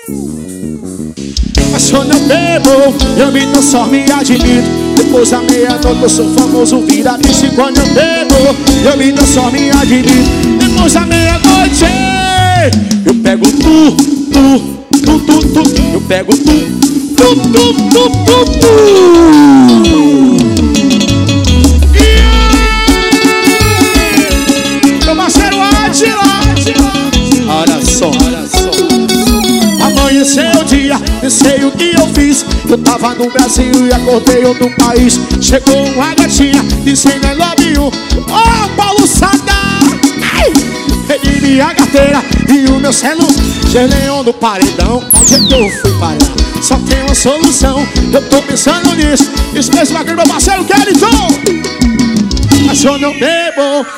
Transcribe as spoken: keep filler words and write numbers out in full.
Mas quando eu bebo, eu me transformo e admito. Depois da meia-noite eu sou famoso vira-bicho. Quando eu bebo, eu me transformo e admito. Depois da meia-noite eu pego tu, tu, tu, tu, tu. Eu pego tu, tu, tu, tu, tu, tu. Meu parceiro Atila, olha só, olha só. Amanheceu o dia, nem sei o que eu fiz. Eu tava no Brasil e acordei outro país. Chegou uma gatinha dizendo I love you. Oh, Paulo Sadar. Peguei minha carteira e o meu celular. Geleão do paredão, onde é que eu fui parar? Só tem uma solução, eu tô pensando nisso. Esquece aquele meu parceiro Kellyton. Mas eu não bebo.